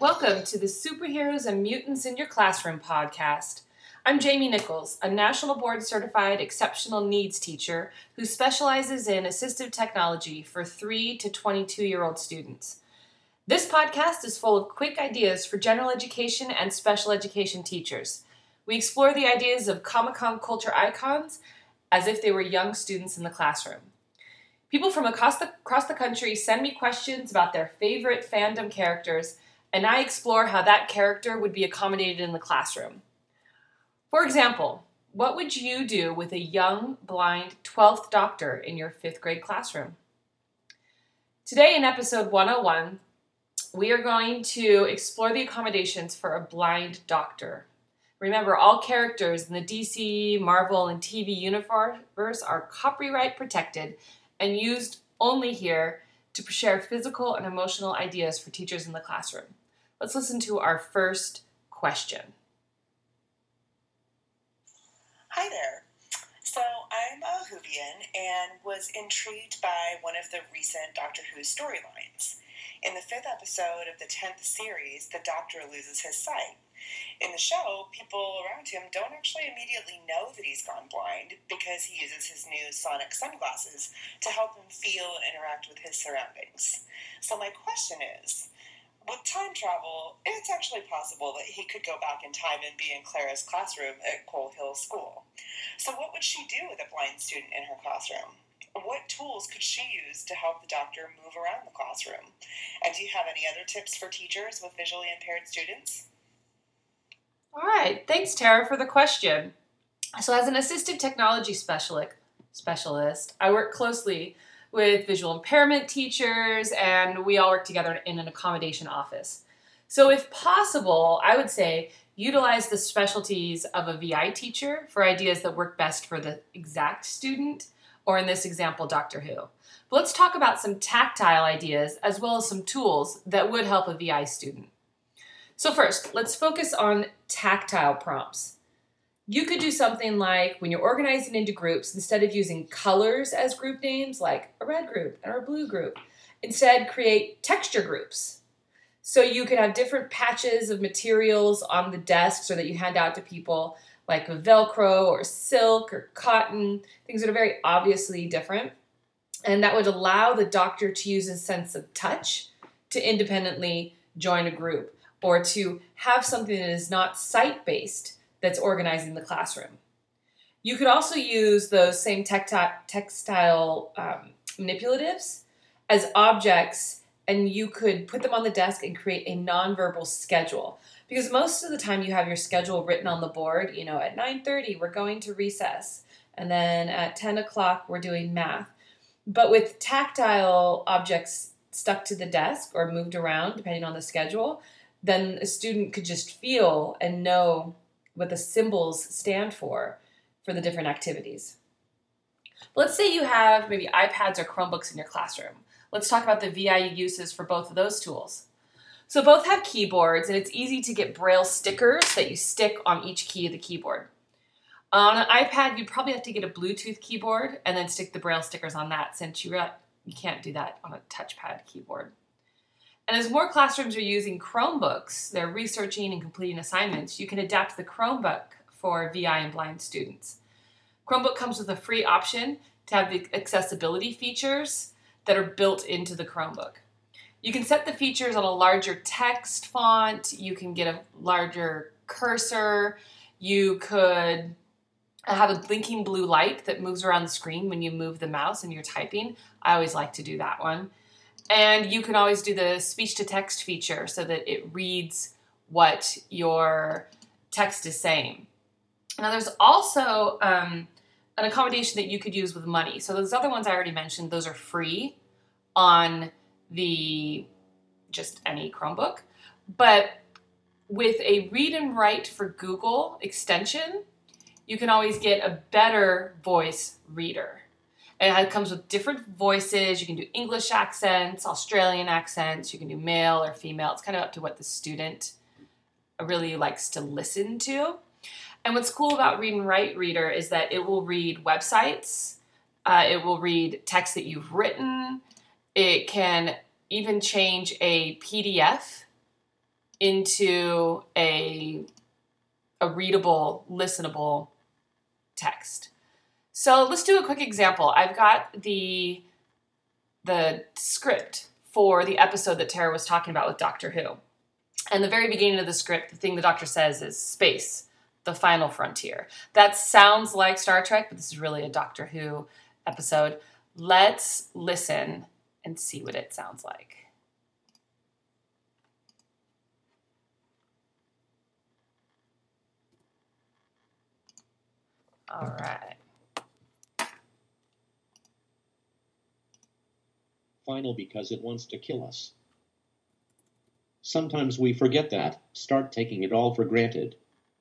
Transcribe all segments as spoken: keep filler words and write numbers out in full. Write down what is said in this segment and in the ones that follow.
Welcome to the Superheroes and Mutants in Your Classroom podcast. I'm Jamie Nichols, a National Board Certified Exceptional Needs teacher who specializes in assistive technology for three to twenty-two-year-old students. This podcast is full of quick ideas for general education and special education teachers. We explore the ideas of Comic-Con culture icons as if they were young students in the classroom. People from across the, across the country send me questions about their favorite fandom characters, and I explore how that character would be accommodated in the classroom. For example, what would you do with a young, blind twelfth Doctor in your fifth grade classroom? Today in episode one oh one, we are going to explore the accommodations for a blind doctor. Remember, all characters in the D C, Marvel, and T V universe are copyright protected and used only here to share physical and emotional ideas for teachers in the classroom. Let's listen to our first question. Hi there. So I'm a Whovian and was intrigued by one of the recent Doctor Who storylines. In the fifth episode of the tenth series, the Doctor loses his sight. In the show, people around him don't actually immediately know that he's gone blind because he uses his new sonic sunglasses to help him feel and interact with his surroundings. So my question is, with time travel, it's actually possible that he could go back in time and be in Clara's classroom at Coal Hill School. So what would she do with a blind student in her classroom? What tools could she use to help the Doctor move around the classroom? And do you have any other tips for teachers with visually impaired students? All right, thanks, Tara, for the question. So as an assistive technology specialist, specialist, I work closely with visual impairment teachers, and we all work together in an accommodation office. So if possible, I would say utilize the specialties of a V I teacher for ideas that work best for the exact student, or in this example, Doctor Who. But let's talk about some tactile ideas as well as some tools that would help a V I student. So first, let's focus on tactile prompts. You could do something like when you're organizing into groups, instead of using colors as group names, like a red group or a blue group, instead create texture groups. So you could have different patches of materials on the desk so that you hand out to people, like Velcro or silk or cotton, things that are very obviously different. And that would allow the doctor to use a sense of touch to independently join a group, or to have something that is not sight-based that's organizing the classroom. You could also use those same tecti- textile um, manipulatives as objects, and you could put them on the desk and create a nonverbal schedule. Because most of the time you have your schedule written on the board, you know, at nine thirty we're going to recess, and then at ten o'clock we're doing math. But with tactile objects stuck to the desk or moved around, depending on the schedule, then a student could just feel and know what the symbols stand for for the different activities. Let's say you have maybe iPads or Chromebooks in your classroom. Let's talk about the V I uses for both of those tools. So both have keyboards, and it's easy to get Braille stickers that you stick on each key of the keyboard. On an iPad, you probably have to get a Bluetooth keyboard and then stick the Braille stickers on that, since you, you can't do that on a touchpad keyboard. And as more classrooms are using Chromebooks, they're researching and completing assignments, you can adapt the Chromebook for V I and blind students. Chromebook comes with a free option to have the accessibility features that are built into the Chromebook. You can set the features on a larger text font, you can get a larger cursor, you could have a blinking blue light that moves around the screen when you move the mouse and you're typing. I always like to do that one. And you can always do the speech-to-text feature so that it reads what your text is saying. Now, there's also um, an accommodation that you could use with money. So those other ones I already mentioned, those are free on the just any Chromebook. But with a Read and Write for Google extension, you can always get a better voice reader. And it comes with different voices. You can do English accents, Australian accents. You can do male or female. It's kind of up to what the student really likes to listen to. And what's cool about Read and Write Reader is that it will read websites. Uh, it will read text that you've written. It can even change a P D F into a, a readable, listenable text. So let's do a quick example. I've got the, the script for the episode that Tara was talking about with Doctor Who. And the very beginning of the script, the thing the doctor says is space, the final frontier. That sounds like Star Trek, but this is really a Doctor Who episode. Let's listen and see what it sounds like. All right. Final because it wants to kill us. Sometimes we forget that, start taking it all for granted.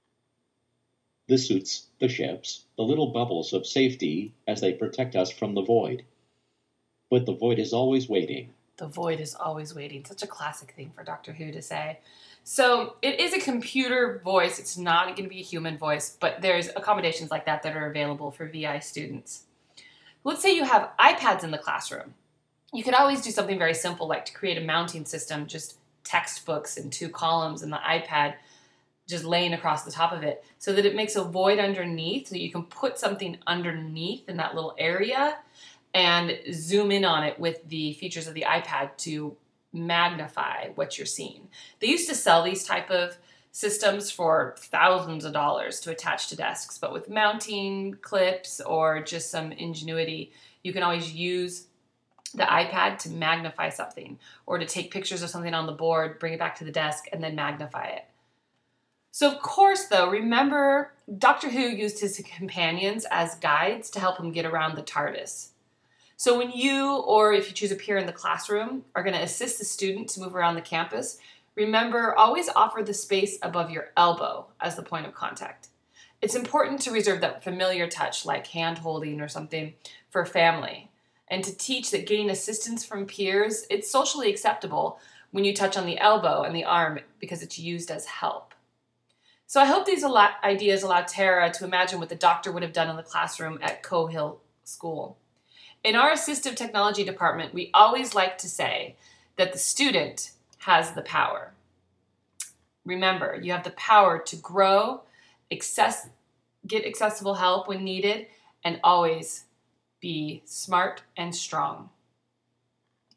The suits, the ships, the little bubbles of safety as they protect us from the void. But the void is always waiting. The void is always waiting. Such a classic thing for Doctor Who to say. So it is a computer voice. It's not going to be a human voice, but there's accommodations like that that are available for V I students. Let's say you have iPads in the classroom. You could always do something very simple like to create a mounting system, just textbooks in two columns and the iPad just laying across the top of it so that it makes a void underneath so you can put something underneath in that little area and zoom in on it with the features of the iPad to magnify what you're seeing. They used to sell these type of systems for thousands of dollars to attach to desks, but with mounting clips or just some ingenuity, you can always use the iPad to magnify something or to take pictures of something on the board, bring it back to the desk, and then magnify it. So of course, though, remember Doctor Who used his companions as guides to help him get around the TARDIS. So when you, or if you choose a peer in the classroom, are going to assist the student to move around the campus, remember, always offer the space above your elbow as the point of contact. It's important to reserve that familiar touch, like hand-holding or something, for family. And to teach that getting assistance from peers, it's socially acceptable when you touch on the elbow and the arm because it's used as help. So I hope these ideas allow Tara to imagine what the doctor would have done in the classroom at Coe Hill School. In our assistive technology department, we always like to say that the student has the power. Remember, you have the power to grow, access, get accessible help when needed, and always be smart and strong.